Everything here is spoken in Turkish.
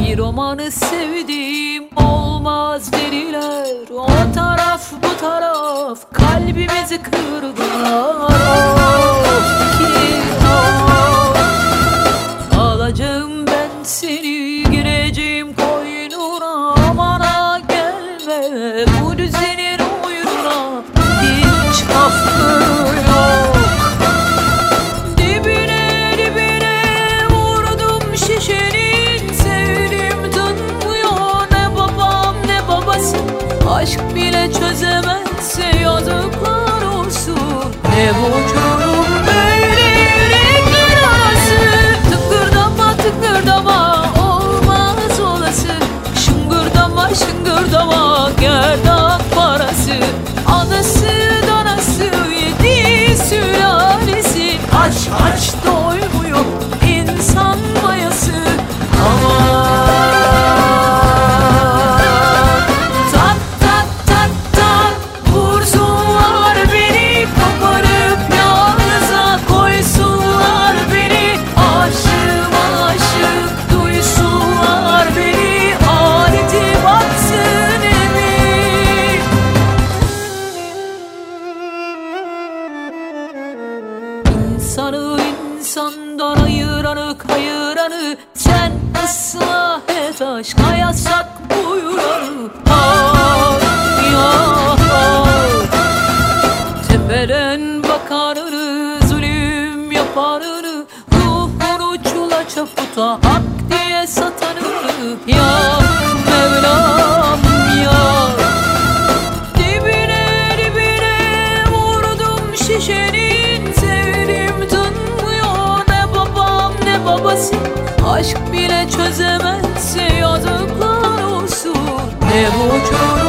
Bir romanı sevdim olmaz dediler. O taraf bu taraf kalbimizi kırdılar. Of ki of. Alacağım ben seni, gireceğim koynuna. Bana gelme bu düzenin oyununa. Hiç affı yok. Dibine dibine vurdum şişenin. Sevdim tanımıyor ne babam ne babası. Aşk bile çözemezse yazıklar olsun. Ne bocuğum böyle yürekler arası. Tıkırdama tıkırdama olmaz olası. Şıngırdama şıngırdama gerdan parası. Anası danası yedi sülalesi. Aç aç doymuyor insan mayası. Aman tak tak tak tak vursunlar beni, koparıp yalnıza koysunlar beni. Aşığım aşık duysunlar beni, aleti baksın evi. İnsanı insandan ayıranı kayıranı sen ıslah et, aşka yasak buyuranı. Ay ay. Tepeden bakanını, zulüm yapanını, ruhunu çula çaputa hak diye satanını. Ya Mevlam ya. Dibine dibine vurdum şişenin. Sevdim tanımıyor ne babam ne babası. Aşk bile çözemezse yazıklar olsun. Ne bocuğum